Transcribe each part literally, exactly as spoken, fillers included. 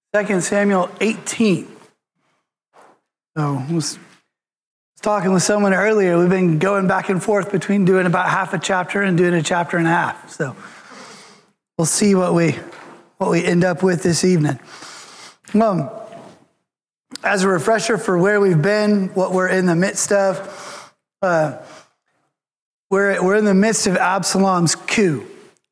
Second Samuel eighteen. So I was talking with someone earlier. We've been going back and forth between doing about half a chapter and doing a chapter and a half. So we'll see what we what we end up with this evening. Um, as a refresher for where we've been, what we're in the midst of, uh, we're we're in the midst of Absalom's coup.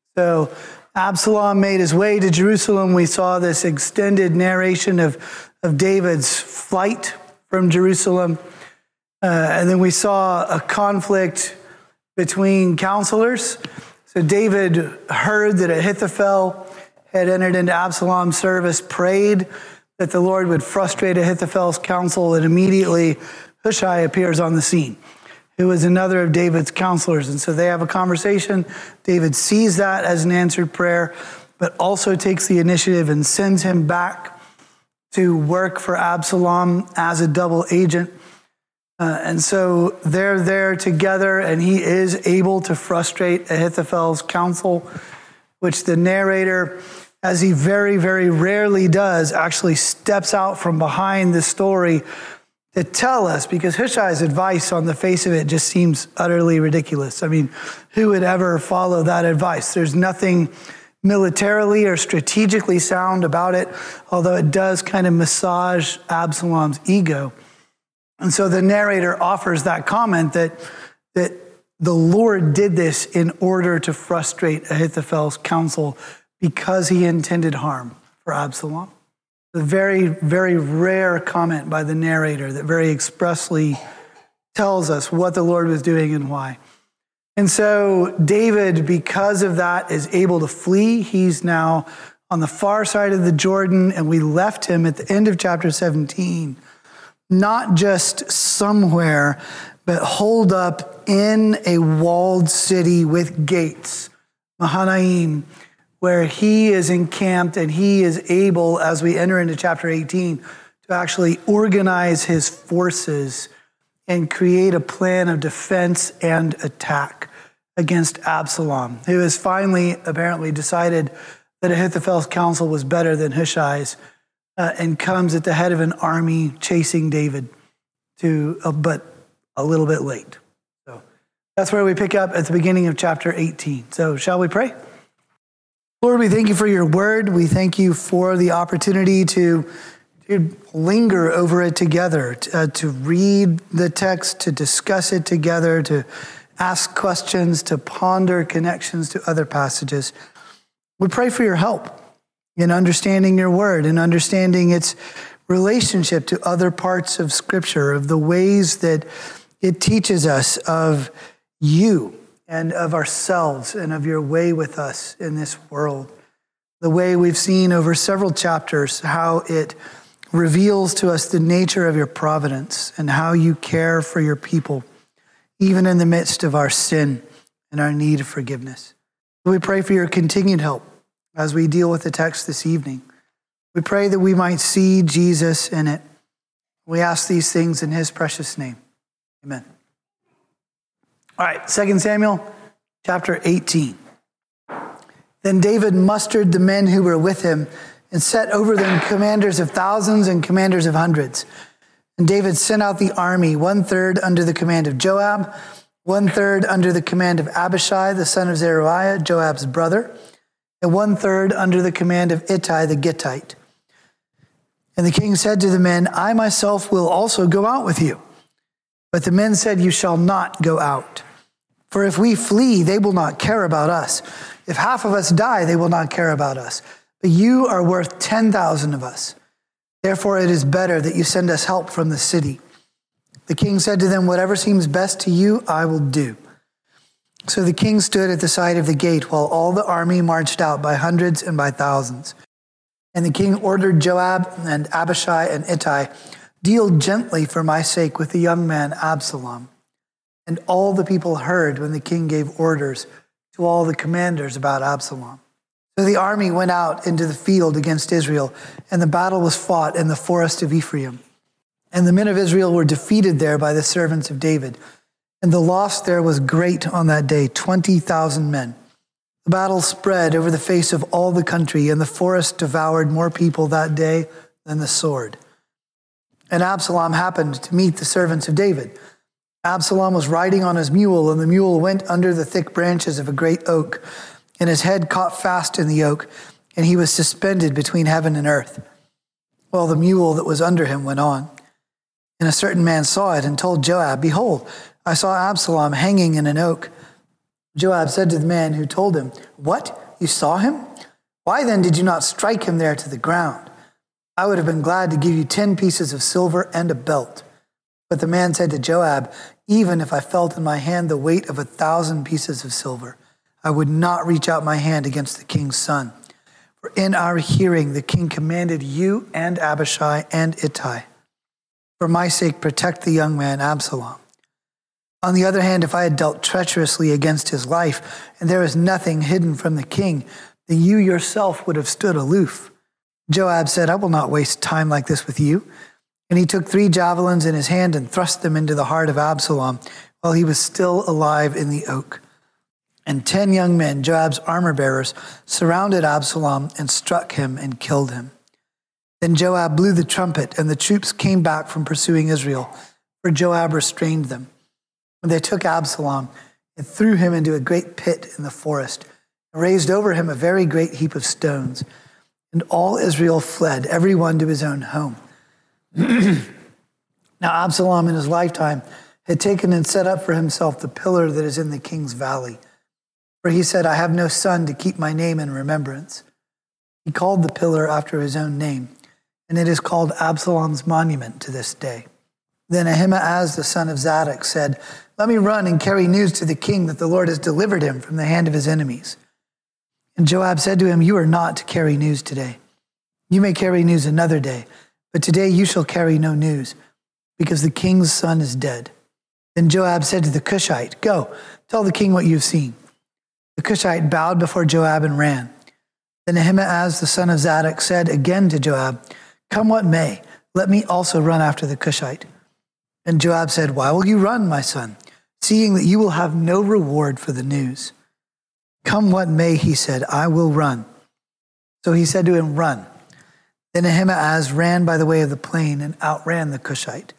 So Absalom made his way to Jerusalem. We saw this extended narration of, of David's flight from Jerusalem. Uh, and then we saw a conflict between counselors. So David heard that Ahithophel had entered into Absalom's service, prayed that the Lord would frustrate Ahithophel's counsel, and immediately Hushai appears on the scene, who is another of David's counselors. And so they have a conversation. David sees that as an answered prayer, but also takes the initiative and sends him back to work for Absalom as a double agent. Uh, and so they're there together, and he is able to frustrate Ahithophel's counsel, which the narrator, as he very, very rarely does, actually steps out from behind the story to tell us, because Hushai's advice on the face of it just seems utterly ridiculous. I mean, who would ever follow that advice? There's nothing militarily or strategically sound about it, although it does kind of massage Absalom's ego. And so the narrator offers that comment that, that the Lord did this in order to frustrate Ahithophel's counsel because he intended harm for Absalom. A very, very rare comment by the narrator that very expressly tells us what the Lord was doing and why. And so David, because of that, is able to flee. He's now on the far side of the Jordan, and we left him at the end of chapter seventeen, not just somewhere, but holed up in a walled city with gates, Mahanaim, where he is encamped, and he is able, as we enter into chapter eighteen, to actually organize his forces and create a plan of defense and attack against Absalom, who has finally apparently decided that Ahithophel's counsel was better than Hushai's, uh, and comes at the head of an army chasing David, to, uh, but a little bit late. So that's where we pick up at the beginning of chapter eighteen. So shall we pray? Lord, we thank you for your word. We thank you for the opportunity to, to linger over it together, to, uh, to read the text, to discuss it together, to ask questions, to ponder connections to other passages. We pray for your help in understanding your word and understanding its relationship to other parts of Scripture, of the ways that it teaches us of you and of ourselves and of your way with us in this world. The way we've seen over several chapters, how it reveals to us the nature of your providence and how you care for your people, even in the midst of our sin and our need of forgiveness. We pray for your continued help as we deal with the text this evening. We pray that we might see Jesus in it. We ask these things in his precious name. Amen. All right, Second Samuel chapter eighteen. Then David mustered the men who were with him and set over them commanders of thousands and commanders of hundreds. And David sent out the army, one third under the command of Joab, one third under the command of Abishai, the son of Zeruiah, Joab's brother, and one third under the command of Ittai the Gittite. And the king said to the men, I myself will also go out with you. But the men said, you shall not go out. For if we flee, they will not care about us. If half of us die, they will not care about us. But you are worth ten thousand of us. Therefore, it is better that you send us help from the city. The king said to them, whatever seems best to you, I will do. So the king stood at the side of the gate while all the army marched out by hundreds and by thousands. And the king ordered Joab and Abishai and Ittai, deal gently for my sake with the young man Absalom. And all the people heard when the king gave orders to all the commanders about Absalom. So the army went out into the field against Israel, and the battle was fought in the forest of Ephraim. And the men of Israel were defeated there by the servants of David. And the loss there was great on that day, twenty thousand men. The battle spread over the face of all the country, and the forest devoured more people that day than the sword. And Absalom happened to meet the servants of David. Absalom was riding on his mule, and the mule went under the thick branches of a great oak, and his head caught fast in the oak, and he was suspended between heaven and earth, while the mule that was under him went on. And a certain man saw it and told Joab, "Behold, I saw Absalom hanging in an oak." Joab said to the man who told him, "What? You saw him? Why then did you not strike him there to the ground? I would have been glad to give you ten pieces of silver and a belt." But the man said to Joab, "Even if I felt in my hand the weight of a thousand pieces of silver, I would not reach out my hand against the king's son. For in our hearing the king commanded you and Abishai and Ittai, for my sake protect the young man Absalom. On the other hand, if I had dealt treacherously against his life, and there is nothing hidden from the king, then you yourself would have stood aloof." Joab said, "I will not waste time like this with you." And he took three javelins in his hand and thrust them into the heart of Absalom while he was still alive in the oak. And ten young men, Joab's armor bearers, surrounded Absalom and struck him and killed him. Then Joab blew the trumpet, and the troops came back from pursuing Israel, for Joab restrained them. And they took Absalom and threw him into a great pit in the forest, and raised over him a very great heap of stones. And all Israel fled, every one to his own home. Now Absalom in his lifetime had taken and set up for himself the pillar that is in the king's valley. For he said, "I have no son to keep my name in remembrance." He called the pillar after his own name, and it is called Absalom's monument to this day. Then Ahimaaz, the son of Zadok, said, "Let me run and carry news to the king that the Lord has delivered him from the hand of his enemies." And Joab said to him, "You are not to carry news today. You may carry news another day, but today you shall carry no news, because the king's son is dead." Then Joab said to the Cushite, "Go, tell the king what you've seen." The Cushite bowed before Joab and ran. Then Ahimaaz, the son of Zadok, said again to Joab, "Come what may, let me also run after the Cushite." And Joab said, "Why will you run, my son, seeing that you will have no reward for the news?" "Come what may," he said, "I will run." So he said to him, "Run." Then Ahimaaz ran by the way of the plain and outran the Cushite.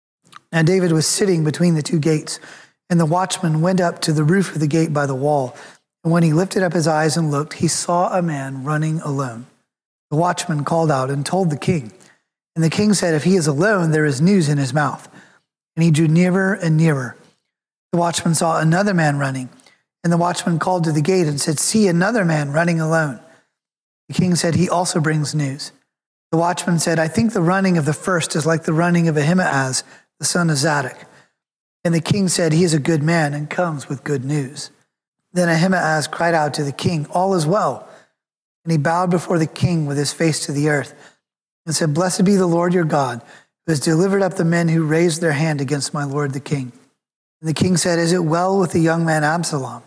Now David was sitting between the two gates, and the watchman went up to the roof of the gate by the wall. And when he lifted up his eyes and looked, he saw a man running alone. The watchman called out and told the king. And the king said, "If he is alone, there is news in his mouth." And he drew nearer and nearer. The watchman saw another man running, and the watchman called to the gate and said, "See, another man running alone." The king said, "He also brings news." The watchman said, "I think the running of the first is like the running of Ahimaaz, the son of Zadok." And the king said, "He is a good man and comes with good news." Then Ahimaaz cried out to the king, "All is well." And he bowed before the king with his face to the earth and said, "Blessed be the Lord your God, who has delivered up the men who raised their hand against my lord the king." And the king said, "Is it well with the young man Absalom?"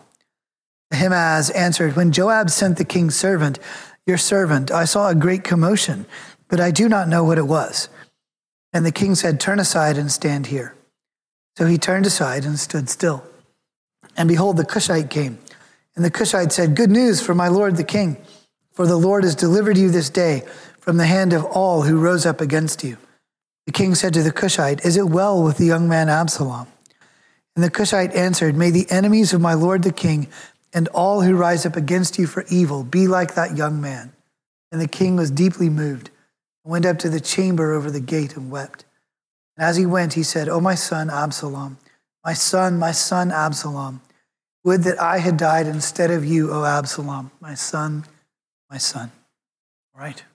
Ahimaaz answered, "When Joab sent the king's servant, your servant, I saw a great commotion, but I do not know what it was." And the king said, "Turn aside and stand here." So he turned aside and stood still. And behold, the Cushite came. And the Cushite said, "Good news for my lord the king, for the Lord has delivered you this day from the hand of all who rose up against you." The king said to the Cushite, "Is it well with the young man Absalom?" And the Cushite answered, "May the enemies of my lord the king and all who rise up against you for evil be like that young man." And the king was deeply moved and went up to the chamber over the gate and wept. And as he went, he said, "O my son Absalom, my son, my son Absalom, would that I had died instead of you, O Absalom, my son, my son." All right.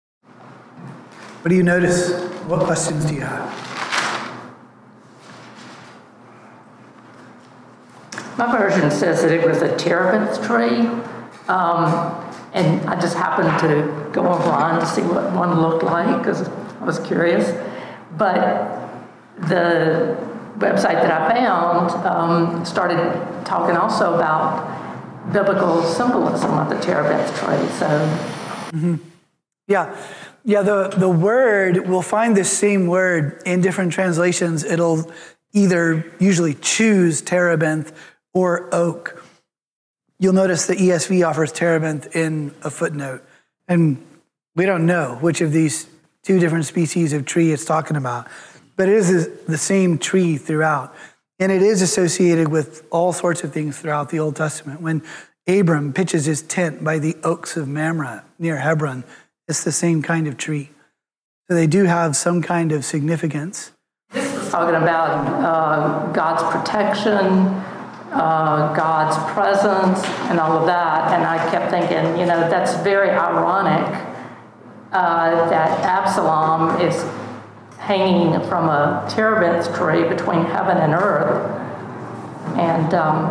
What do you notice? What questions do you have? My version says that it was a terebinth tree, um, and I just happened to go online to see what one looked like because I was curious. But the website that I found um, started talking also about biblical symbolism of the terebinth tree. So, mm-hmm. yeah, yeah. The the word, we'll find the same word in different translations. It'll either usually choose terebinth or oak. you'll notice the E S V offers terebinth in a footnote. And we don't know which of these two different species of tree it's talking about, but it is the same tree throughout. And it is associated with all sorts of things throughout the Old Testament. When Abram pitches his tent by the oaks of Mamre near Hebron, it's the same kind of tree. So they do have some kind of significance. This was talking about uh, God's protection, uh, God's presence, and all of that. And I kept thinking, you know, that's very ironic uh, that Absalom is hanging from a terebinth tree between heaven and earth. And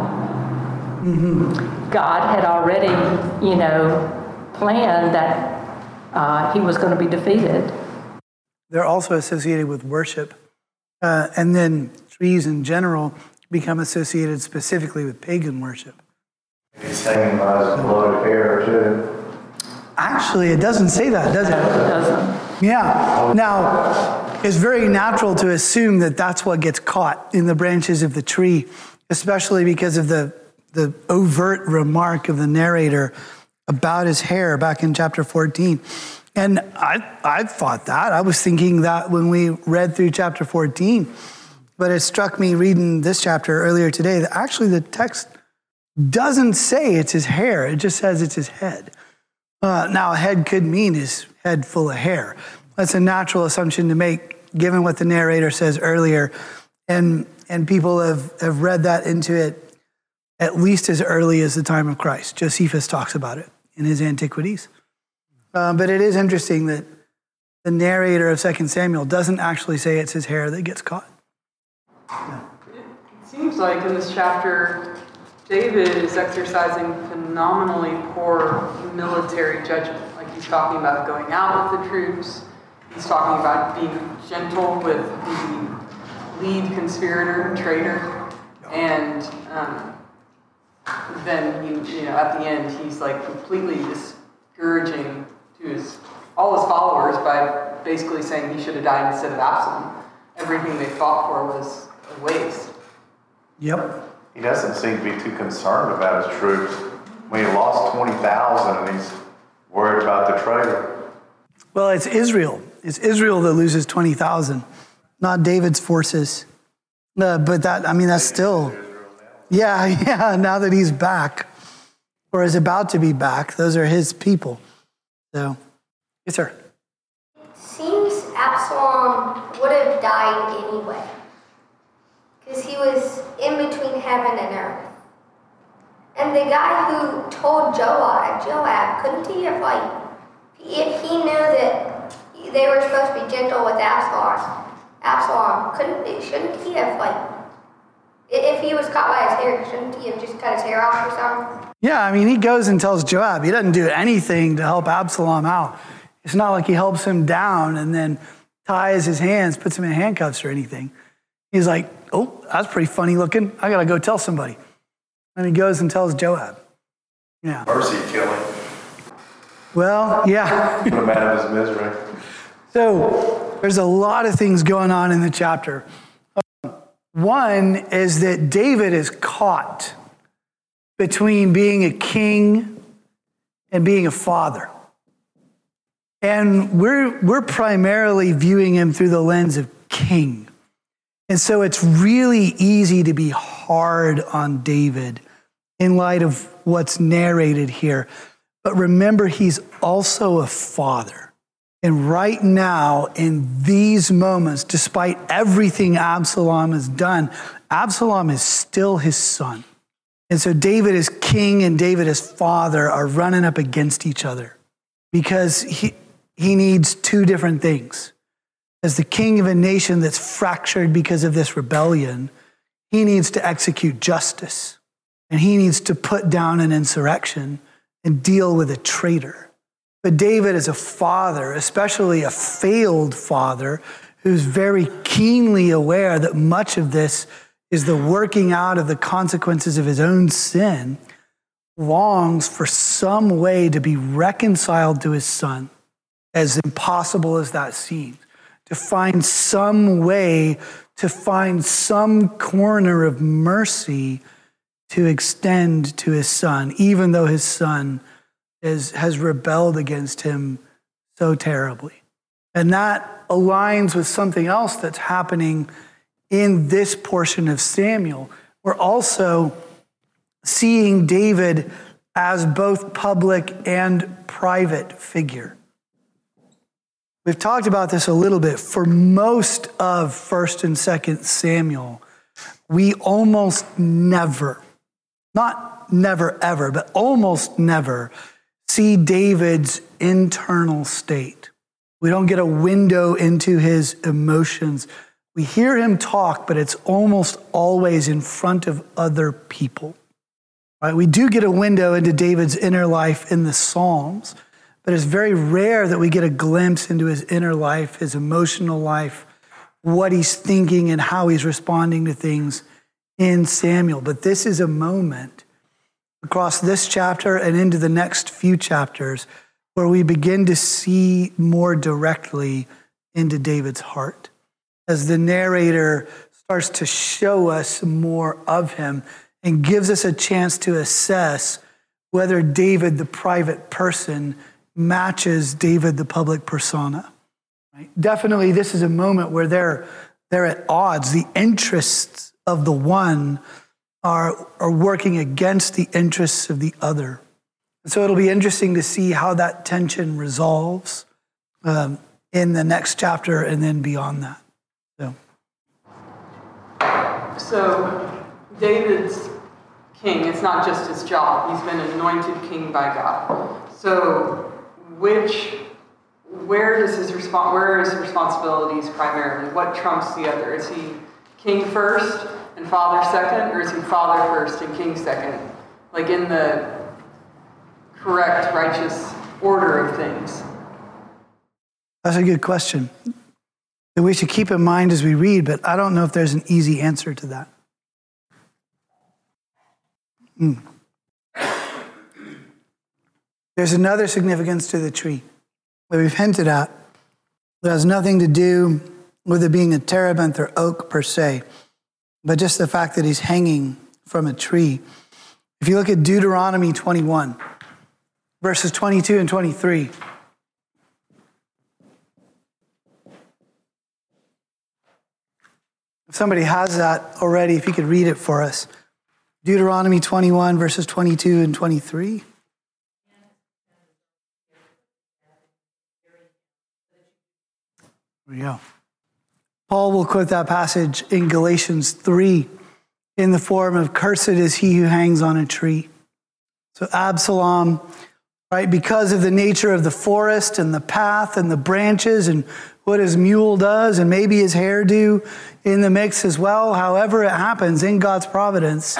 um, mm-hmm. God had already, you know, planned that uh, he was going to be defeated. They're also associated with worship. Uh, and then trees in general become associated specifically with pagan worship. He's hanging by his blood hair, too. Actually, it doesn't say that, does it? No, it doesn't. Yeah. Now, it's very natural to assume that that's what gets caught in the branches of the tree, especially because of the, the overt remark of the narrator about his hair back in chapter fourteen. And I, I thought that. I was thinking that when we read through chapter fourteen. But it struck me reading this chapter earlier today that actually the text doesn't say it's his hair. It just says it's his head. Uh, now, a head could mean his head full of hair. That's a natural assumption to make, given what the narrator says earlier. And, and people have, have read that into it at least as early as the time of Christ. Josephus talks about it in his Antiquities. Uh, but it is interesting that the narrator of Second Samuel doesn't actually say it's his hair that gets caught. Yeah. It seems like in this chapter, David is exercising phenomenally poor military judgment. Like he's talking about going out with the troops. He's talking about being gentle with the lead conspirator and traitor. And um, then, he, you know, at the end, he's like completely discouraging to his all his followers by basically saying he should have died instead of Absalom. Everything they fought for was a waste. Yep. He doesn't seem to be too concerned about his troops. When he lost twenty thousand and he's worried about the traitor. Well, it's Israel. It's Israel that loses twenty thousand, not David's forces. No, but that, I mean, that's still, yeah, yeah, now that he's back, or is about to be back, those are his people. So, yes, sir. It seems Absalom would have died anyway, because he was in between heaven and earth. And the guy who told Joab, Joab, couldn't he have, like, if he knew that they were supposed to be gentle with Absalom, Absalom, couldn't he, shouldn't he have, like, if he was caught by his hair, shouldn't he have just cut his hair off or something? Yeah, I mean, he goes and tells Joab. He doesn't do anything to help Absalom out. It's not like he helps him down and then ties his hands, puts him in handcuffs or anything. He's like, oh, that's pretty funny looking. I got to go tell somebody. And he goes and tells Joab. Yeah. Mercy killing. Well, yeah. Put him out of his misery. So there's a lot of things going on in the chapter. Um, one is that David is caught between being a king and being a father. And we're, we're primarily viewing him through the lens of king. And so it's really easy to be hard on David in light of what's narrated here. But remember, he's also a father. And right now, in these moments, despite everything Absalom has done, Absalom is still his son. And so David as king and David as father are running up against each other because he, he needs two different things. As the king of a nation that's fractured because of this rebellion, he needs to execute justice. And he needs to put down an insurrection and deal with a traitor. But David is a father, especially a failed father, who's very keenly aware that much of this is the working out of the consequences of his own sin, longs for some way to be reconciled to his son, as impossible as that seems, to find some way, to find some corner of mercy to extend to his son, even though his son is, has rebelled against him so terribly. And that aligns with something else that's happening in this portion of Samuel. We're also seeing David as both public and private figure. We've talked about this a little bit. For most of First and Second Samuel, we almost never, not never ever, but almost never see David's internal state. We don't get a window into his emotions. We hear him talk, but it's almost always in front of other people. Right? We do get a window into David's inner life in the Psalms, but it's very rare that we get a glimpse into his inner life, his emotional life, what he's thinking and how he's responding to things in Samuel. But this is a moment across this chapter and into the next few chapters where we begin to see more directly into David's heart as the narrator starts to show us more of him and gives us a chance to assess whether David, the private person, matches David, the public persona. Right? Definitely, this is a moment where they're, they're at odds. The interests of the one are, are working against the interests of the other. And so it'll be interesting to see how that tension resolves um, in the next chapter and then beyond that. So, so David's king, it's not just his job. He's been anointed king by God. So which, where does his respons- where are his responsibilities primarily? What trumps the other? Is he king first and father second, or is he father first and king second? Like in the correct, righteous order of things? That's a good question that we should keep in mind as we read, but I don't know if there's an easy answer to that. Mm. There's another significance to the tree that we've hinted at that has nothing to do with it being a terebinth or oak per se, but just the fact that he's hanging from a tree. If you look at Deuteronomy twenty-one, verses twenty-two and twenty-three, if somebody has that already, if you could read it for us. Deuteronomy twenty-one, verses twenty-two and twenty-three. There we go. Paul will quote that passage in Galatians three in the form of, "Cursed is he who hangs on a tree." So Absalom, right, because of the nature of the forest and the path and the branches and what his mule does and maybe his hairdo in the mix as well, however it happens in God's providence,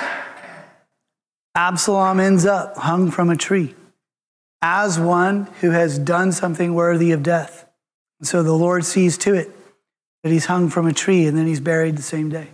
Absalom ends up hung from a tree as one who has done something worthy of death. And so the Lord sees to it that he's hung from a tree and then he's buried the same day.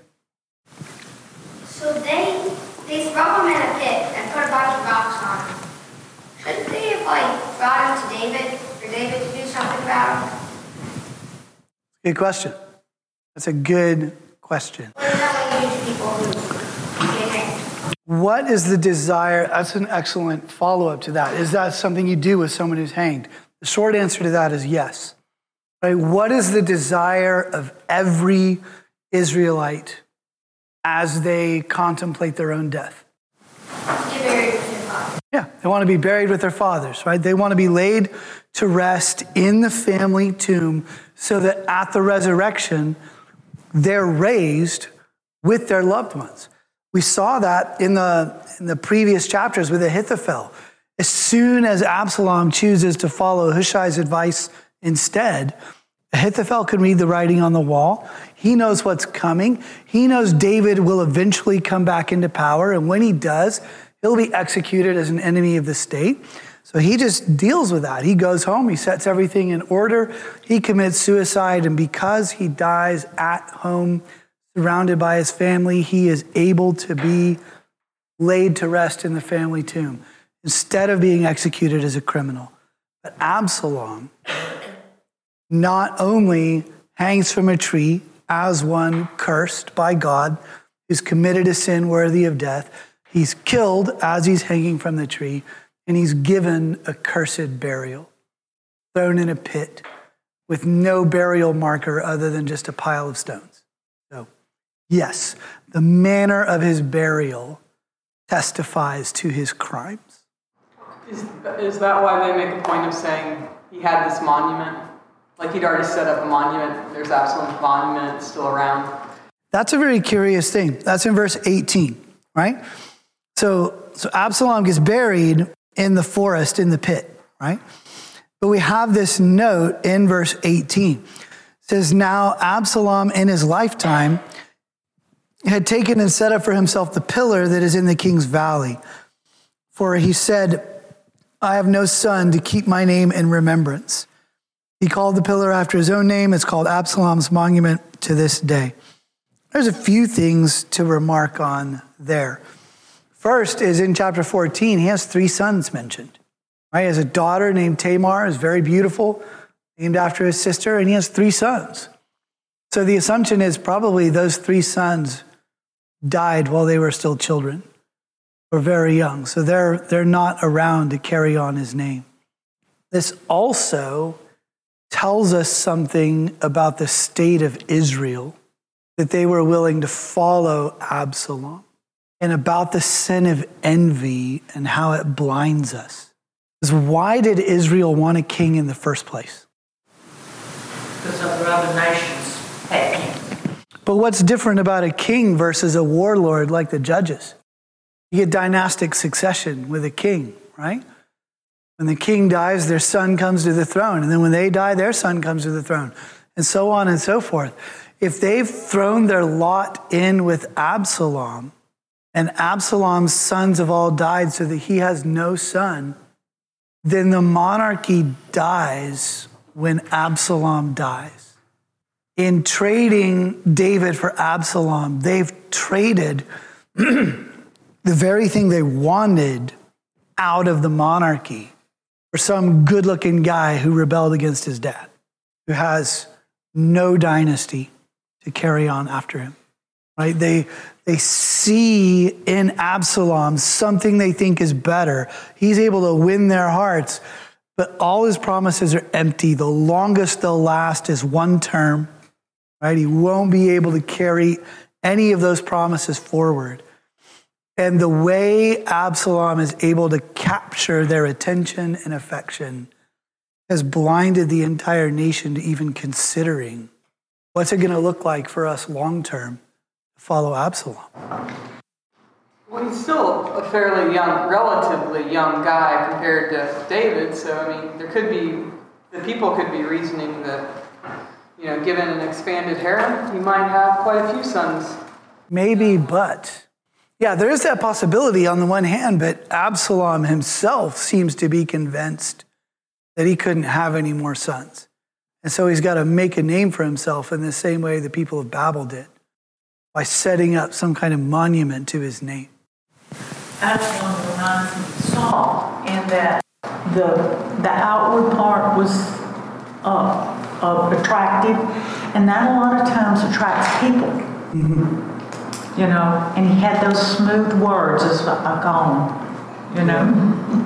So they they throw him in a pit and put a bunch of rocks on him. Shouldn't they have like brought him to David for David to do something about him? Good question. That's a good question. What is that what you do to people who get hanged? What is the desire? That's an excellent follow-up to that. Is that something you do with someone who's hanged? The short answer to that is yes. Right? What is the desire of every Israelite as they contemplate their own death? Get buried with your father. Yeah, they want to be buried with their fathers, right? They want to be laid to rest in the family tomb so that at the resurrection, they're raised with their loved ones. We saw that in the, in the previous chapters with Ahithophel. As soon as Absalom chooses to follow Hushai's advice instead, Ahithophel can read the writing on the wall. He knows what's coming. He knows David will eventually come back into power. And when he does, he'll be executed as an enemy of the state. So he just deals with that. He goes home. He sets everything in order. He commits suicide. And because he dies at home, surrounded by his family, he is able to be laid to rest in the family tomb instead of being executed as a criminal. But Absalom not only hangs from a tree as one cursed by God, who's committed a sin worthy of death, He's killed as he's hanging from the tree, and he's given a cursed burial, thrown in a pit with no burial marker other than just a pile of stones. So, yes, the manner of his burial testifies to his crimes. Is, is that why they make a point of saying he had this monument? Like he'd already set up a monument. There's Absalom's monument. It's still around. That's a very curious thing. That's in verse eighteen, right? So, so Absalom gets buried in the forest, in the pit, right? But we have this note in verse eighteen. It says, now Absalom in his lifetime had taken and set up for himself the pillar that is in the king's valley. For he said, I have no son to keep my name in remembrance. He called the pillar after his own name. It's called Absalom's monument to this day. There's a few things to remark on there. First is in chapter fourteen, he has three sons mentioned. Right? He has a daughter named Tamar, who's very beautiful, named after his sister, and he has three sons. So the assumption is probably those three sons died while they were still children or very young. So they're, they're not around to carry on his name. This also tells us something about the state of Israel, that they were willing to follow Absalom, and about the sin of envy and how it blinds us. Because why did Israel want a king in the first place? Because other other nations had kings. But what's different about a king versus a warlord like the judges? You get dynastic succession with a king, right? When the king dies, their son comes to the throne. And then when they die, their son comes to the throne. And so on and so forth. If they've thrown their lot in with Absalom, and Absalom's sons have all died so that he has no son, then the monarchy dies when Absalom dies. In trading David for Absalom, they've traded the very thing they wanted out of the monarchy for some good-looking guy who rebelled against his dad, who has no dynasty to carry on after him. Right? They they see in Absalom something they think is better. He's able to win their hearts, but all his promises are empty. The longest they'll last is one term. Right? He won't be able to carry any of those promises forward. And the way Absalom is able to capture their attention and affection has blinded the entire nation to even considering what's it going to look like for us long term to follow Absalom. Well, he's still a fairly young, relatively young guy compared to David. So, I mean, there could be, the people could be reasoning that, you know, given an expanded harem, he might have quite a few sons. Maybe, but... Yeah, there is that possibility on the one hand, but Absalom himself seems to be convinced that he couldn't have any more sons. And so he's got to make a name for himself in the same way the people of Babel did, by setting up some kind of monument to his name. Absalom reminds me of Saul in that the, the outward part was uh, uh, attractive, and that a lot of times attracts people. Mm-hmm. You know, and he had those smooth words, as I call them, you know.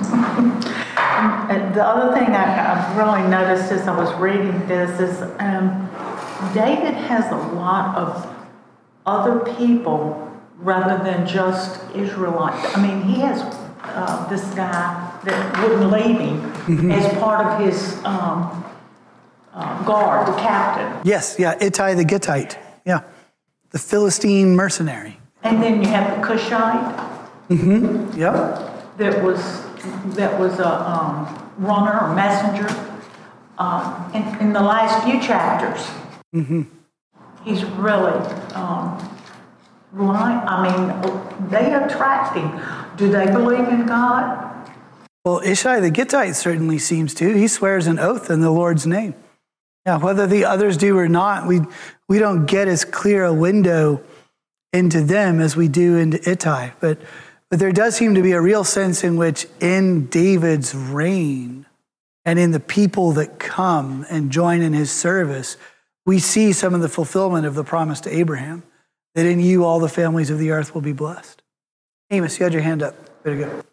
And the other thing I, I've really noticed as I was reading this is um, David has a lot of other people rather than just Israelites. I mean, he has uh, this guy that wouldn't leave him mm-hmm. as part of his um, uh, guard, the captain. Yes, yeah, Ittai the Gittite, yeah. The Philistine mercenary. And then you have the Cushite. Mm-hmm. Yep. That was that was a um, runner or messenger. Uh, in, in the last few chapters, mm-hmm. he's really um, right. I mean, they attract him. Do they believe in God? Well, Ishai the Gittite certainly seems to. He swears an oath in the Lord's name. Yeah, whether the others do or not, we we don't get as clear a window into them as we do into Ittai. But but there does seem to be a real sense in which in David's reign and in the people that come and join in his service, we see some of the fulfillment of the promise to Abraham, that in you all the families of the earth will be blessed. Amos, you had your hand up. Way to go.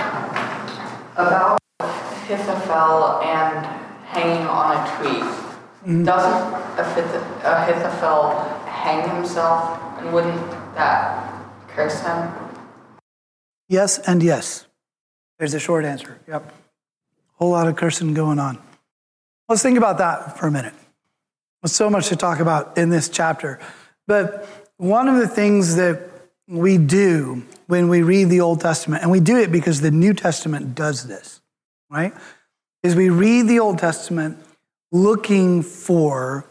About Ahithophel and hanging on a tree. Mm-hmm. Doesn't Ahithophel hang himself, and wouldn't that curse him? Yes and yes. There's the short answer. Yep. Whole lot of cursing going on. Let's think about that for a minute. There's so much to talk about in this chapter. But one of the things that we do when we read the Old Testament, and we do it because the New Testament does this, right? Is we read the Old Testament looking for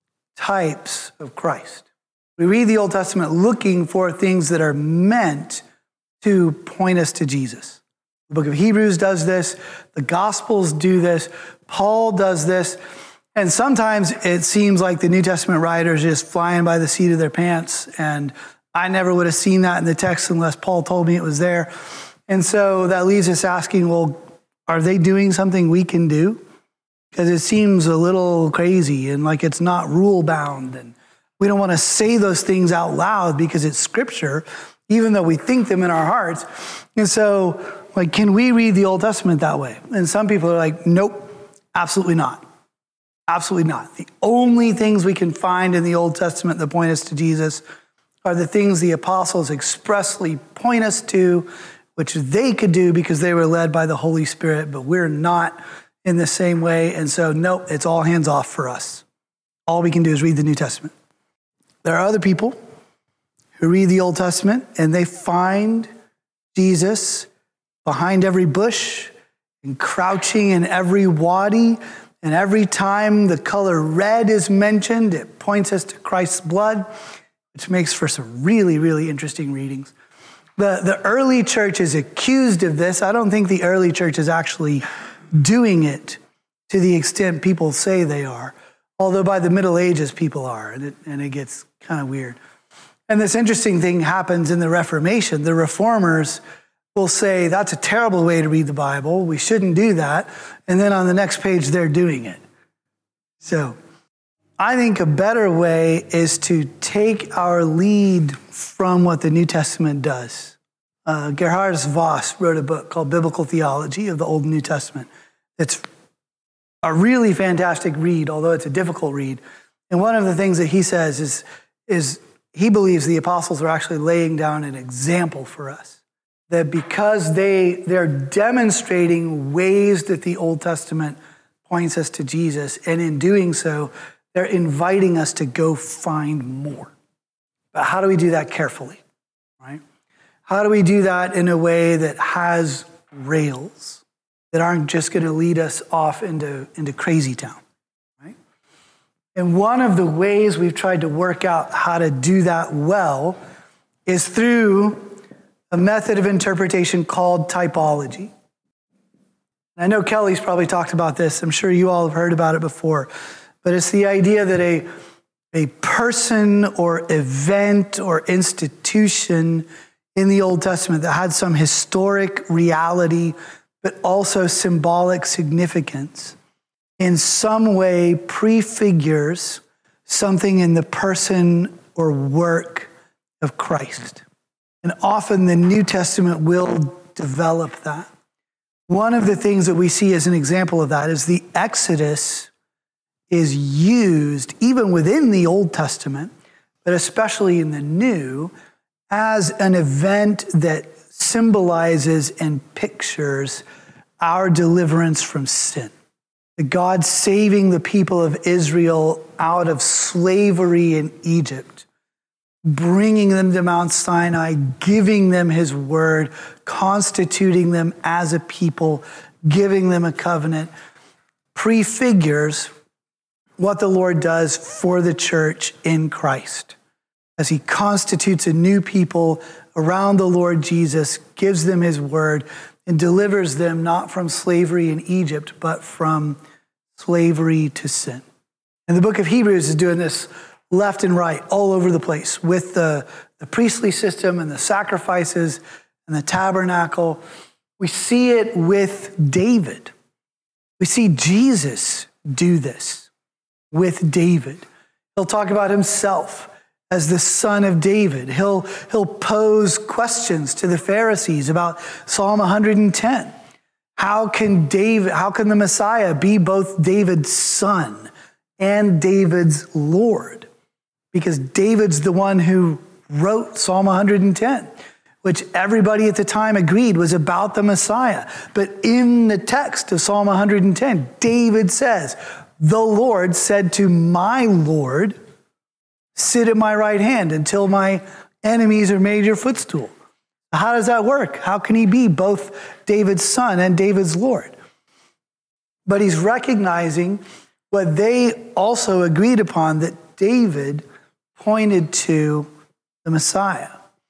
types of Christ. We read the Old Testament looking for things that are meant to point us to Jesus. The book of Hebrews does this. The Gospels do this. Paul does this. And sometimes it seems like the New Testament writers are just flying by the seat of their pants. And I never would have seen that in the text unless Paul told me it was there. And so that leaves us asking, well, are they doing something we can do? Because it seems a little crazy and like it's not rule bound. And we don't want to say those things out loud because it's scripture, even though we think them in our hearts. And so, like, can we read the Old Testament that way? And some people are like, nope, absolutely not. Absolutely not. The only things we can find in the Old Testament that point us to Jesus are the things the apostles expressly point us to, which they could do because they were led by the Holy Spirit, but we're not in the same way. And so, nope, it's all hands off for us. All we can do is read the New Testament. There are other people who read the Old Testament and they find Jesus behind every bush and crouching in every wadi. And every time the color red is mentioned, it points us to Christ's blood, which makes for some really, really interesting readings. The, the early church is accused of this. I don't think the early church is actually doing it to the extent people say they are, although by the Middle Ages people are, and it, and it gets kind of weird. And this interesting thing happens in the Reformation. The reformers will say, that's a terrible way to read the Bible. We shouldn't do that. And then on the next page, they're doing it. So I think a better way is to take our lead from what the New Testament does. Uh, Gerhardus Voss wrote a book called Biblical Theology of the Old and New Testament. It's a really fantastic read, although it's a difficult read. And one of the things that he says is, is he believes the apostles are actually laying down an example for us. That because they, they're demonstrating ways that the Old Testament points us to Jesus, and in doing so, they're inviting us to go find more. But how do we do that carefully, right? How do we do that in a way that has rails, that aren't just going to lead us off into, into crazy town, right? And one of the ways we've tried to work out how to do that well is through a method of interpretation called typology. I know Kelly's probably talked about this. I'm sure you all have heard about it before. But it's the idea that a, a person or event or institution in the Old Testament that had some historic reality, but also symbolic significance, in some way prefigures something in the person or work of Christ. And often the New Testament will develop that. One of the things that we see as an example of that is the Exodus is used, even within the Old Testament, but especially in the New, as an event that symbolizes and pictures our deliverance from sin. God saving the people of Israel out of slavery in Egypt, bringing them to Mount Sinai, giving them his word, constituting them as a people, giving them a covenant, prefigures what the Lord does for the church in Christ. As he constitutes a new people around the Lord Jesus, gives them his word, and delivers them not from slavery in Egypt, but from slavery to sin. And the book of Hebrews is doing this left and right, all over the place, with the, the priestly system and the sacrifices and the tabernacle. We see it with David. We see Jesus do this with David. He'll talk about himself as the son of David. He'll, he'll pose questions to the Pharisees about Psalm one hundred ten. How can David, how can the Messiah be both David's son and David's Lord? Because David's the one who wrote Psalm one hundred ten, which everybody at the time agreed was about the Messiah. But in the text of Psalm one hundred ten, David says, the Lord said to my Lord, sit at my right hand until my enemies are made your footstool. How does that work? How can he be both David's son and David's Lord? But he's recognizing what they also agreed upon, that David pointed to the Messiah.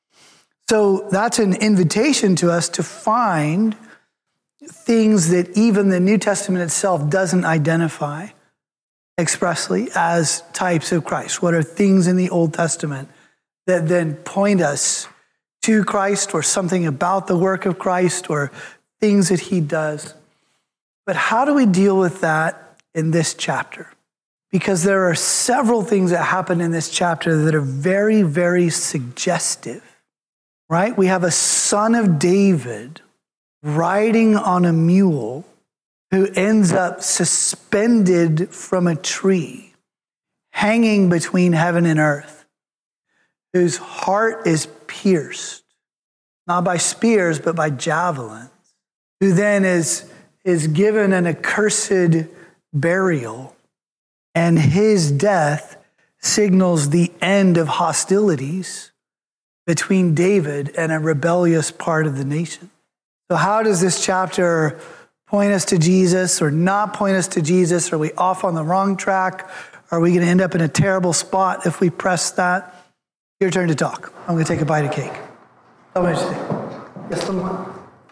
So that's an invitation to us to find things that even the New Testament itself doesn't identify expressly as types of Christ. What are things in the Old Testament that then point us to Christ, or something about the work of Christ, or things that he does? But how do we deal with that in this chapter? Because there are several things that happen in this chapter that are very, very suggestive, right? We have a son of David riding on a mule who ends up suspended from a tree, hanging between heaven and earth, whose heart is pierced, not by spears, but by javelins, who then is, is given an accursed burial, and his death signals the end of hostilities between David and a rebellious part of the nation. So how does this chapter point us to Jesus or not point us to Jesus? Are we off on the wrong track? Are we going to end up in a terrible spot if we press that? Your turn to talk. I'm going to take a bite of cake. Tell me what you think. Yes, someone?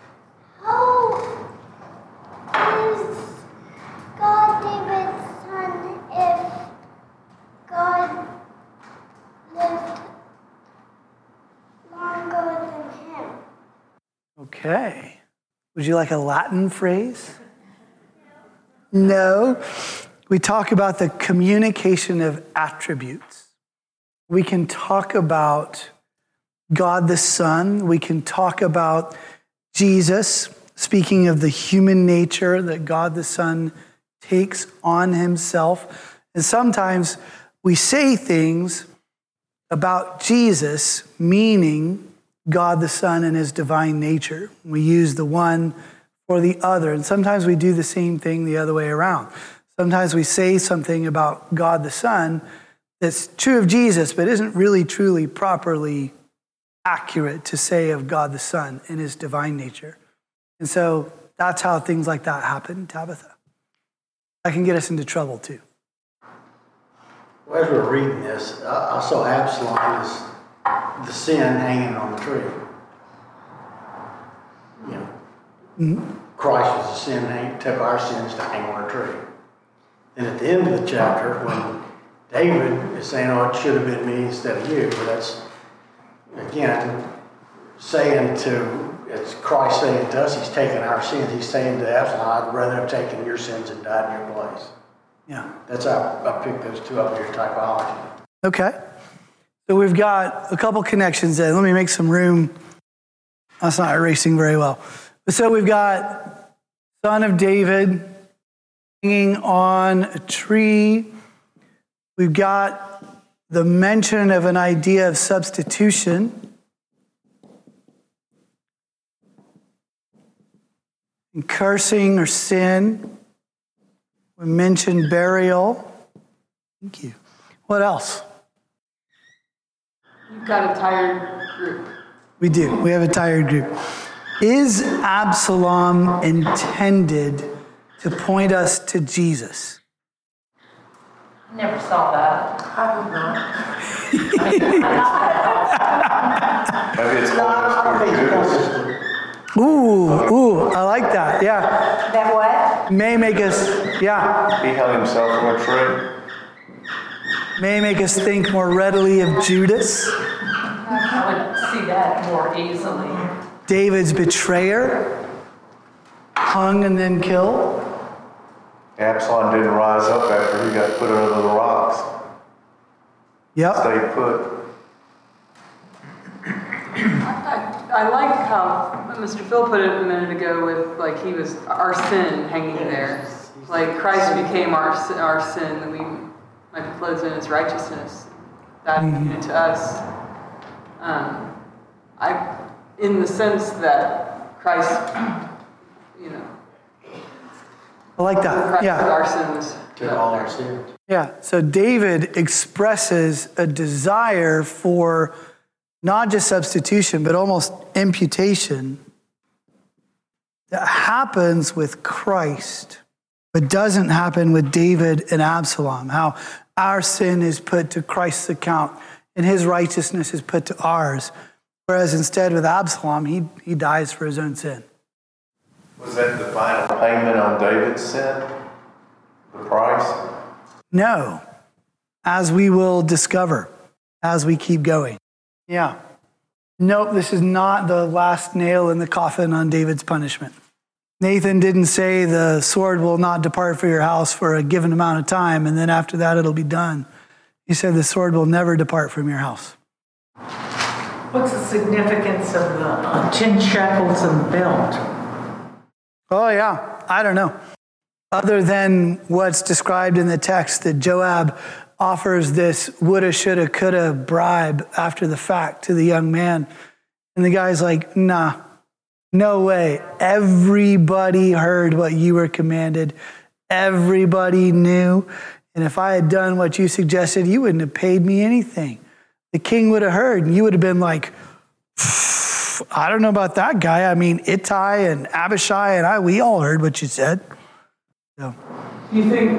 How is God David's son if God lived longer than him? Okay. Would you like a Latin phrase? No. We talk about the communication of attributes. We can talk about God the Son. We can talk about Jesus, speaking of the human nature that God the Son takes on himself. And sometimes we say things about Jesus, meaning God the Son and his divine nature. We use the one for the other. And sometimes we do the same thing the other way around. Sometimes we say something about God the Son that's true of Jesus, but isn't really truly properly accurate to say of God the Son and his divine nature. And so that's how things like that happen, Tabitha. That can get us into trouble too. Well, as we're reading this, I saw Absalom as the sin hanging on the tree. You know, mm-hmm. Christ was the sin, hang, took our sins to hang on a tree. And at the end of the chapter, when David is saying, oh, it should have been me instead of you, that's, again, saying to, it's Christ saying to us, he's taking our sins. He's saying to Absalom, I'd rather have taken your sins and died in your place. Yeah. That's how I picked those two up in your typology. Okay. So we've got a couple connections there. Let me make some room. That's not erasing very well. So we've got son of David hanging on a tree. We've got the mention of an idea of substitution. And cursing or sin. We mentioned burial. Thank you. What else? You've got a tired group. We do. We have a tired group. Is Absalom intended to point us to Jesus? Never saw that. I would not. Maybe it's called Judas. Ooh, ooh, I like that. Yeah. That what? May make us, yeah, He held himself from a tree. may make us think more readily of Judas, I would see that more easily. David's betrayer, hung and then killed. Absalom didn't rise up after he got put under the rocks. Yep. Stay put. I, I like how Mister Phil put it a minute ago with like he was our sin hanging there. Like Christ became our our sin that we might be clothed in his righteousness. That mm-hmm. to us. Um, I, in the sense that Christ, you know. I like that. Christ yeah. Our sins. Took all our sins. Yeah. So David expresses a desire for not just substitution, but almost imputation that happens with Christ, but doesn't happen with David and Absalom. How our sin is put to Christ's account and his righteousness is put to ours. Whereas instead with Absalom, he, he dies for his own sin. Was that the final payment on David's sin? The price? No, as we will discover as we keep going. Yeah. Nope, this is not the last nail in the coffin on David's punishment. Nathan didn't say the sword will not depart from your house for a given amount of time, and then after that it'll be done. He said the sword will never depart from your house. What's the significance of the uh, ten shekels in the belt? Oh, yeah. I don't know. Other than what's described in the text that Joab offers this woulda, shoulda, coulda bribe after the fact to the young man. And the guy's like, nah, no way. Everybody heard what you were commanded. Everybody knew. And if I had done what you suggested, you wouldn't have paid me anything. The king would have heard, and you would have been like, I don't know about that guy. I mean, Ittai and Abishai and I, we all heard what you said. So. Do you think,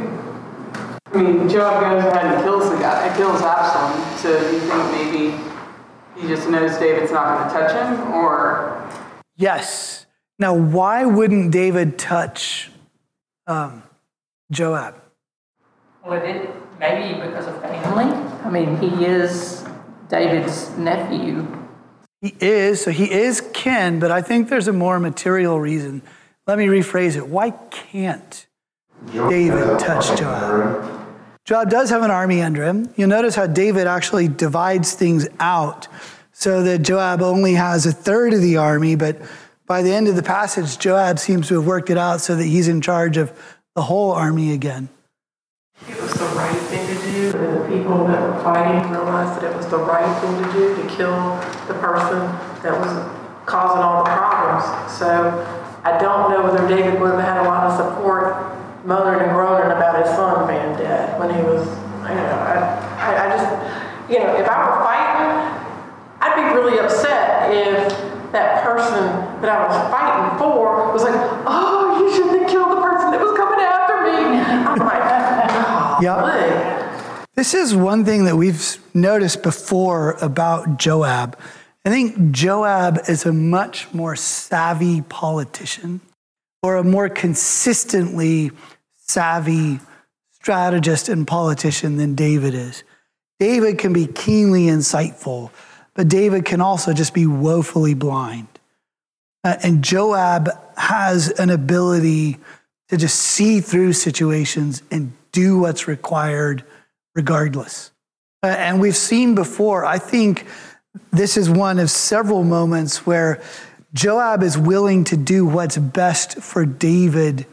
I mean, Joab goes ahead and kills the guy, kills Absalom, so do you think maybe he just knows David's not going to touch him, or? Yes. Now, why wouldn't David touch um, Joab? Well, it, maybe because of family. I mean, he is David's nephew. He is, so he is kin, but I think there's a more material reason. Let me rephrase it. Why can't David touch Joab? Joab does have an army under him. You'll notice how David actually divides things out so that Joab only has a third of the army, but by the end of the passage, Joab seems to have worked it out so that he's in charge of the whole army again. It was the right thing to do, and the people that were fighting realized that it was the right thing to do to kill the person that was causing all the problems. So I don't know whether David would have had a lot of support moaning and groaning about his son being dead when he was, you know, I, I, I just, you know, if I were fighting, I'd be really upset if that person that I was fighting for was like, oh, you shouldn't have killed the person that was coming after me. I'm like, oh, yep. This is one thing that we've noticed before about Joab. I think Joab is a much more savvy politician, or a more consistently savvy strategist and politician than David is. David can be keenly insightful, but David can also just be woefully blind. Uh, and Joab has an ability to just see through situations and do what's required regardless. Uh, and we've seen before, I think this is one of several moments where Joab is willing to do what's best for David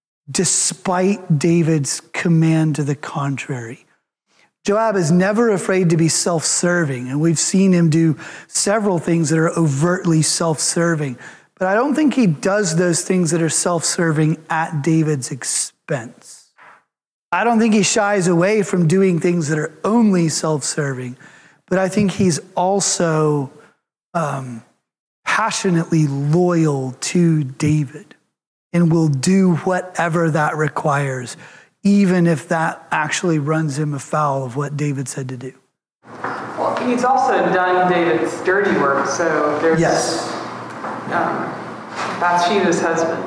despite David's command to the contrary. Joab is never afraid to be self-serving, and we've seen him do several things that are overtly self-serving. But I don't think he does those things that are self-serving at David's expense. I don't think he shies away from doing things that are only self-serving, but I think he's also um, passionately loyal to David and will do whatever that requires, even if that actually runs him afoul of what David said to do. Well, he's also done David's dirty work, so there's yes. um, Bathsheba's husband,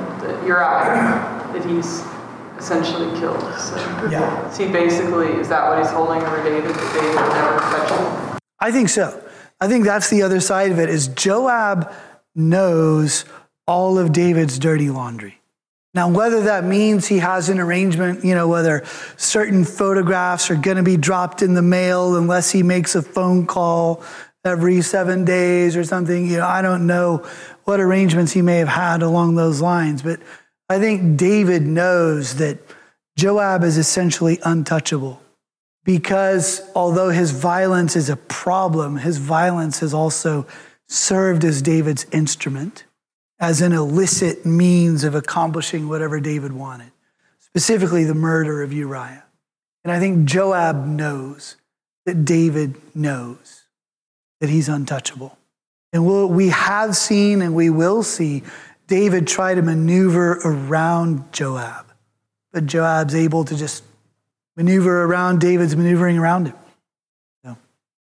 Uriah, that he's essentially killed. So yeah. he basically, is that what he's holding over David, that David would never touch him? I think so. I think that's the other side of it, is Joab knows all of David's dirty laundry. Now, whether that means he has an arrangement, you know, whether certain photographs are going to be dropped in the mail unless he makes a phone call every seven days or something, you know, I don't know what arrangements he may have had along those lines. But I think David knows that Joab is essentially untouchable because although his violence is a problem, his violence has also served as David's instrument, as an illicit means of accomplishing whatever David wanted, specifically the murder of Uriah. And I think Joab knows that David knows that he's untouchable. And we'll, we have seen and we will see David try to maneuver around Joab. But Joab's able to just maneuver around David's maneuvering around him. So,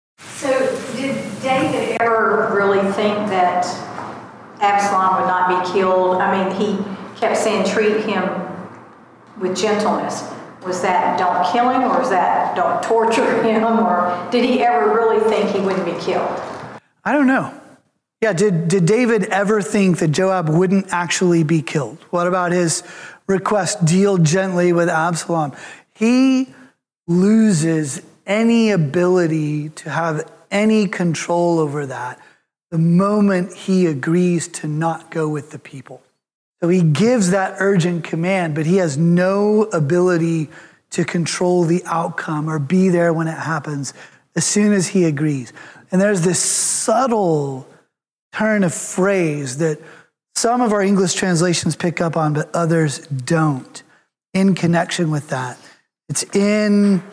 so did David ever really think that Absalom would not be killed? I mean, he kept saying, treat him with gentleness. Was that don't kill him, or was that don't torture him, or did he ever really think he wouldn't be killed? I don't know. Yeah, did, did David ever think that Joab wouldn't actually be killed? What about his request, deal gently with Absalom? He loses any ability to have any control over that the moment he agrees to not go with the people. So he gives that urgent command, but he has no ability to control the outcome or be there when it happens as soon as he agrees. And there's this subtle turn of phrase that some of our English translations pick up on, but others don't, in connection with that. It's in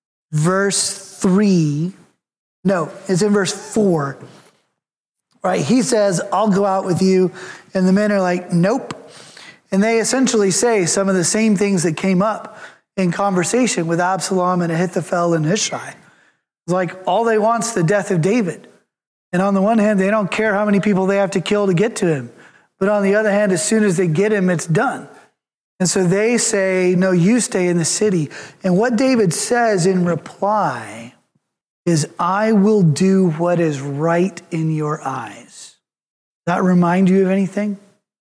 verse three. No, it's in verse four. Right? He says, I'll go out with you. And the men are like, nope. And they essentially say some of the same things that came up in conversation with Absalom and Ahithophel and Hushai. It's like all they want's the death of David. And on the one hand, they don't care how many people they have to kill to get to him. But on the other hand, as soon as they get him, it's done. And so they say, no, you stay in the city. And what David says in reply is, I will do what is right in your eyes. Does that remind you of anything?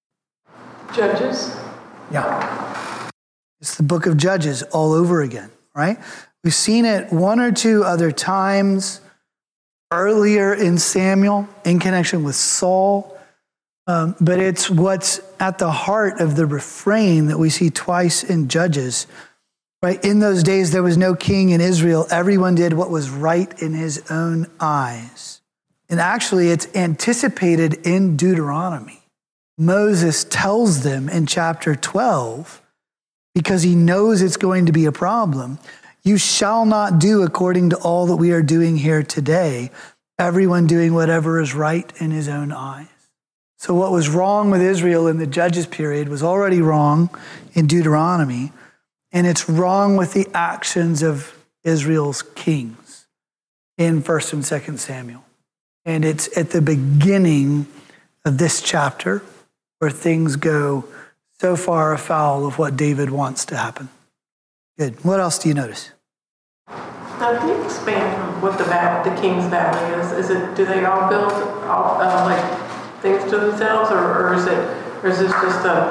Judges? Yeah. It's the book of Judges all over again, right? We've seen it one or two other times earlier in Samuel in connection with Saul. Um, but it's what's at the heart of the refrain that we see twice in Judges. Right? In those days, there was no king in Israel. Everyone did what was right in his own eyes. And actually, it's anticipated in Deuteronomy. Moses tells them in chapter twelve, because he knows it's going to be a problem, you shall not do according to all that we are doing here today, everyone doing whatever is right in his own eyes. So what was wrong with Israel in the Judges period was already wrong in Deuteronomy, and it's wrong with the actions of Israel's kings in First and Second Samuel. And it's at the beginning of this chapter where things go so far afoul of what David wants to happen. Good. What else do you notice? Now, can you expand what the va- the King's Valley is? Is it, do they all build all, uh, like things to themselves, or, or is it, or is this just a,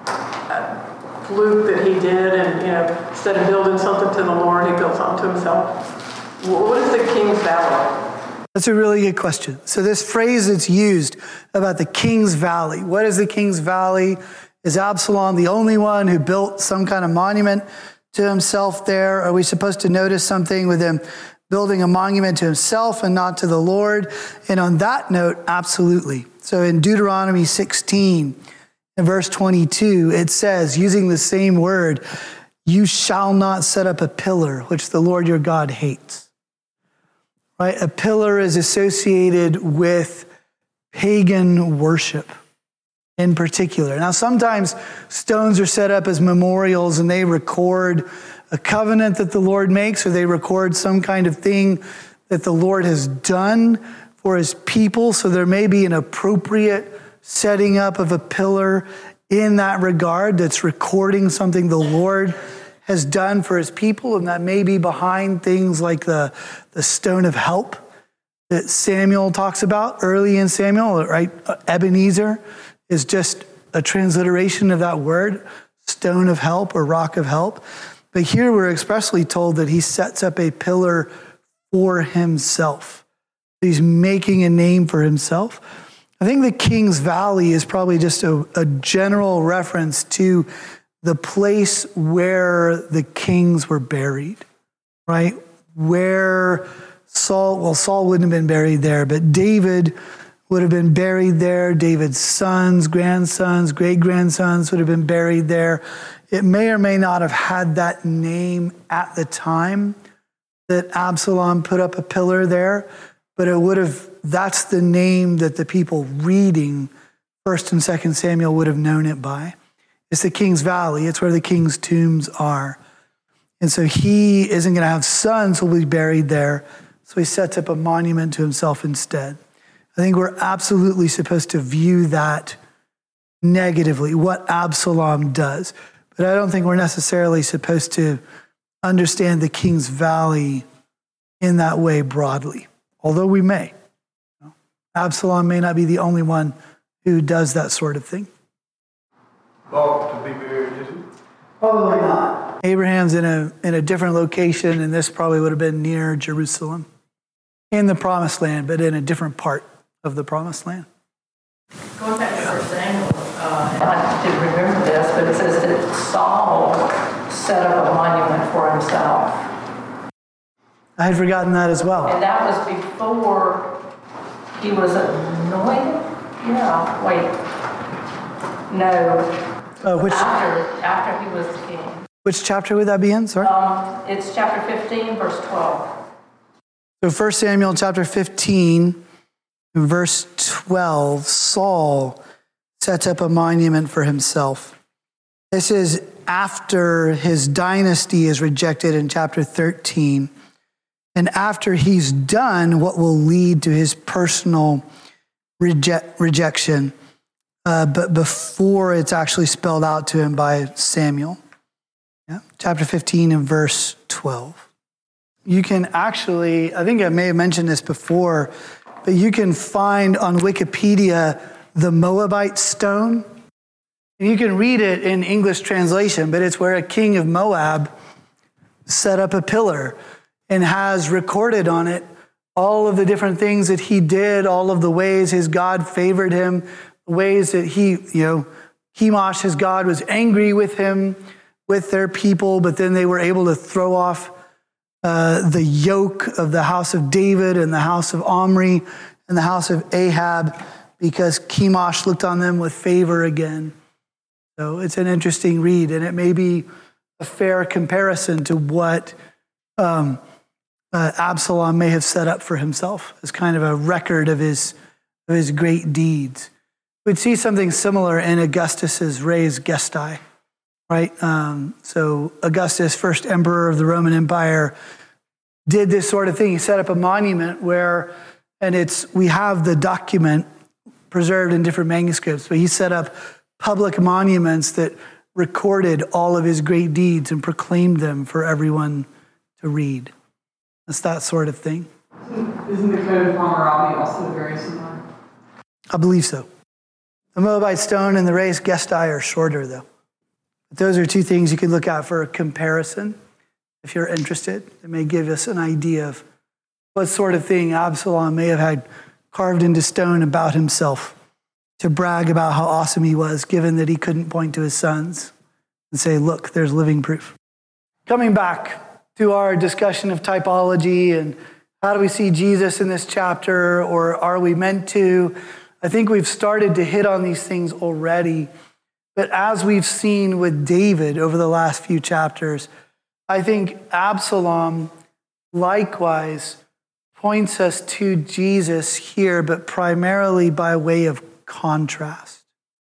a fluke that he did, and you know, instead of building something to the Lord, he built something to himself? What is the King's Valley? That's a really good question. So this phrase that's used about the King's Valley, what is the King's Valley? Is Absalom the only one who built some kind of monument to himself there? Are we supposed to notice something with him building a monument to himself and not to the Lord? And on that note, absolutely. So in Deuteronomy sixteen, in verse twenty-two, it says, using the same word, you shall not set up a pillar which the Lord your God hates. Right? A pillar is associated with pagan worship in particular. Now, sometimes stones are set up as memorials and they record a covenant that the Lord makes, or they record some kind of thing that the Lord has done for his people. So there may be an appropriate setting up of a pillar in that regard that's recording something the Lord has done for his people, and that may be behind things like the, the stone of help that Samuel talks about early in Samuel, right? Ebenezer is just a transliteration of that word. stone of help or rock of help. But here we're expressly told that he sets up a pillar for himself. He's making a name for himself. I think the King's Valley is probably just a, a general reference to the place where the kings were buried, right? Where Saul, well, Saul wouldn't have been buried there, but David would have been buried there. David's sons, grandsons, great-grandsons would have been buried there. It may or may not have had that name at the time that Absalom put up a pillar there, but it would have, that's the name that the people reading First and Second Samuel would have known it by. It's the King's Valley. It's where the king's tombs are. And so he isn't going to have sons who will be buried there, so he sets up a monument to himself instead. I think we're absolutely supposed to view that negatively, what Absalom does. But I don't think we're necessarily supposed to understand the King's Valley in that way broadly, although we may. Absalom may not be the only one who does that sort of thing. Well, to be buried, is he? Probably not. Abraham's in a in a different location, and this probably would have been near Jerusalem, in the Promised Land, but in a different part of the Promised Land. Going back to First Samuel, uh, I didn't remember this, but it says that Saul set up a monument for himself. I had forgotten that as well. And that was before he was anointed? Yeah, wait. No. Uh, which, after, after he was king. Which chapter would that be in? Sorry. Um, it's chapter fifteen, verse twelve. So First Samuel chapter fifteen, verse twelve, Saul sets up a monument for himself. This is after his dynasty is rejected in chapter thirteen, and after he's done what will lead to his personal reject, rejection, uh, but before it's actually spelled out to him by Samuel. Yeah, chapter fifteen and verse twelve. You can actually, I think I may have mentioned this before, but you can find on Wikipedia the Moabite stone. And you can read it in English translation, but it's where a king of Moab set up a pillar and has recorded on it all of the different things that he did, all of the ways his God favored him, the ways that he, you know, Chemosh, his God, was angry with him, with their people, but then they were able to throw off uh, the yoke of the house of David and the house of Omri and the house of Ahab because Chemosh looked on them with favor again. So it's an interesting read, and it may be a fair comparison to what um, uh, Absalom may have set up for himself as kind of a record of his, of his great deeds. We'd see something similar in Augustus's Res Gestae. Right? Um, so Augustus, first emperor of the Roman Empire, did this sort of thing. He set up a monument where, and it's, we have the document preserved in different manuscripts, but he set up public monuments that recorded all of his great deeds and proclaimed them for everyone to read. It's that sort of thing. Isn't the Code of Hammurabi also very similar? I believe so. The Moabite stone and the Res Gestae are shorter, though. But those are two things you can look at for a comparison if you're interested. It may give us an idea of what sort of thing Absalom may have had carved into stone about himself to brag about how awesome he was, given that he couldn't point to his sons and say, look, there's living proof. Coming back to our discussion of typology and how do we see Jesus in this chapter, or are we meant to? I think we've started to hit on these things already. But as we've seen with David over the last few chapters, I think Absalom likewise points us to Jesus here, but primarily by way of contrast.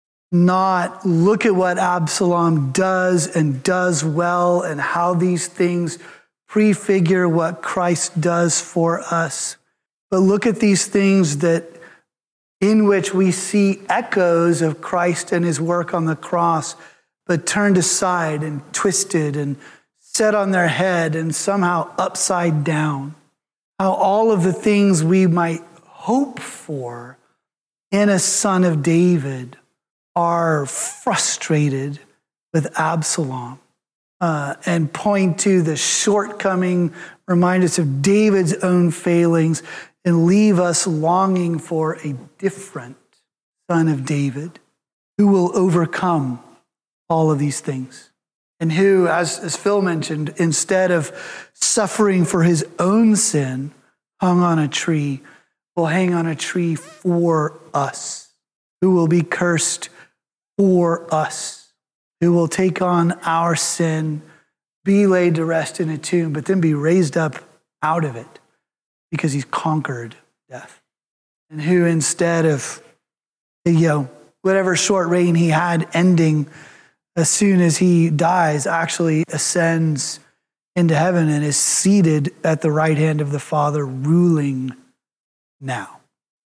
Not look at what Absalom does and does well and how these things prefigure what Christ does for us, but look at these things that in which we see echoes of Christ and his work on the cross, but turned aside and twisted and set on their head and somehow upside down. How all of the things we might hope for in a son of David are frustrated with Absalom uh, and point to the shortcoming, remind us of David's own failings, and leave us longing for a different son of David who will overcome all of these things. And who, as, as Phil mentioned, instead of suffering for his own sin, hung on a tree, will hang on a tree for us, who will be cursed for us, who will take on our sin, be laid to rest in a tomb, but then be raised up out of it because he's conquered death. And who, instead of, you know, whatever short reign he had ending as soon as he dies, actually ascends into heaven and is seated at the right hand of the Father, ruling now.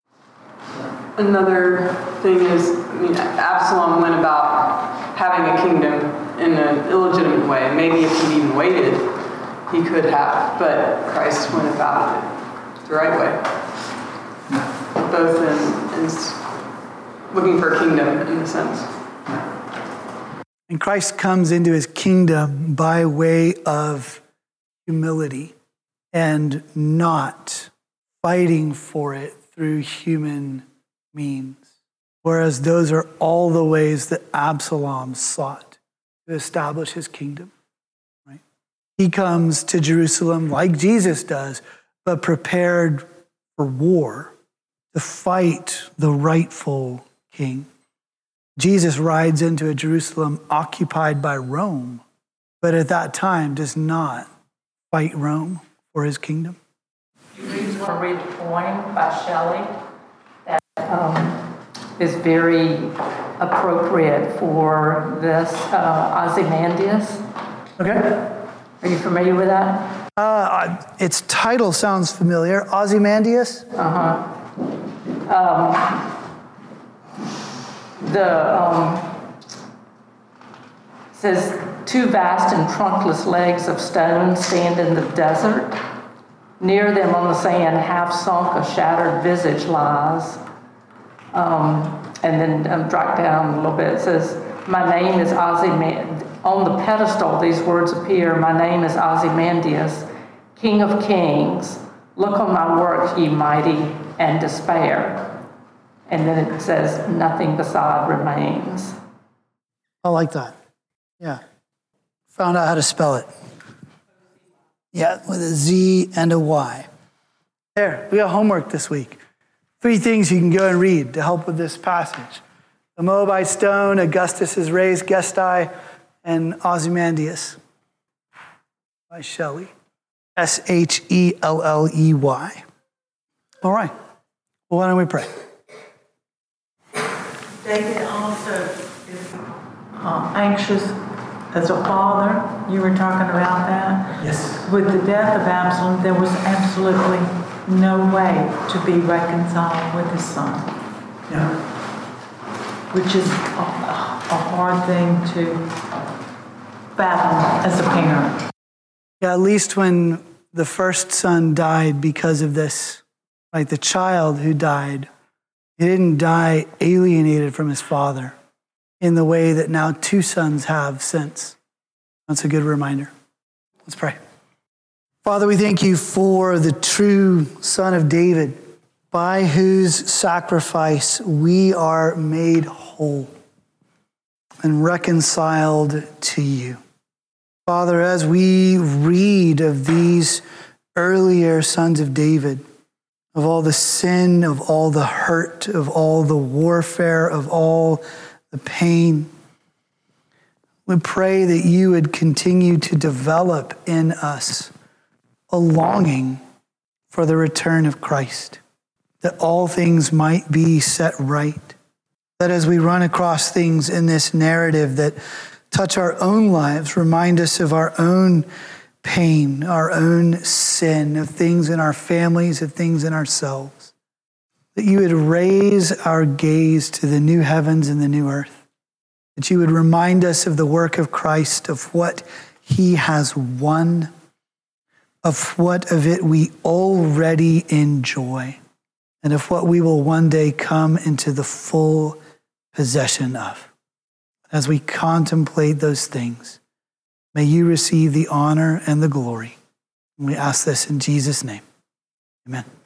Another thing is, I mean, Absalom went about having a kingdom in an illegitimate way. Maybe if he'd even waited, he could have, but Christ went about it the right way. Both in, in looking for a kingdom in a sense. And Christ comes into his kingdom by way of humility and not fighting for it through human means. Whereas those are all the ways that Absalom sought to establish his kingdom. Right? He comes to Jerusalem like Jesus does, but prepared for war to fight the rightful king. Jesus rides into a Jerusalem occupied by Rome, but at that time does not fight Rome for his kingdom. You want to read a poem by Shelley that um, is very appropriate for this, uh, Ozymandias. Okay. Are you familiar with that? Uh, its title sounds familiar. Ozymandias? Uh-huh. Um, the, um, says, two vast and trunkless legs of stone stand in the desert. Near them on the sand, half sunk, a shattered visage lies. Um, and then um, drop down a little bit. It says, my name is Ozymandias. On the pedestal, these words appear, my name is Ozymandias, King of Kings. Look on my work, ye mighty, and despair. And then it says, nothing beside remains. I like that. Yeah. Found out how to spell it. Yeah, with a Z and a Y. There, we got homework this week. Three things you can go and read to help with this passage. The Moabite stone, Augustus is raised, Gestai, and Ozymandias by Shelley. S H E L L E Y. All right. Well, why don't we pray? David also is uh, anxious as a father. You were talking about that? Yes. With the death of Absalom, there was absolutely no way to be reconciled with his son. Yeah. Which is a, a hard thing to fathom as a parent. Yeah, at least when the first son died because of this, like the child who died, he didn't die alienated from his father in the way that now two sons have since. That's a good reminder. Let's pray. Father, we thank you for the true Son of David, by whose sacrifice we are made whole and reconciled to you. Father, as we read of these earlier sons of David, of all the sin, of all the hurt, of all the warfare, of all the pain, we pray that you would continue to develop in us a longing for the return of Christ, that all things might be set right, that as we run across things in this narrative that touch our own lives, remind us of our own pain, our own sin, of things in our families, of things in ourselves, that you would raise our gaze to the new heavens and the new earth, that you would remind us of the work of Christ, of what he has won, of what of it we already enjoy, and of what we will one day come into the full possession of. As we contemplate those things, may you receive the honor and the glory. And we ask this in Jesus' name. Amen.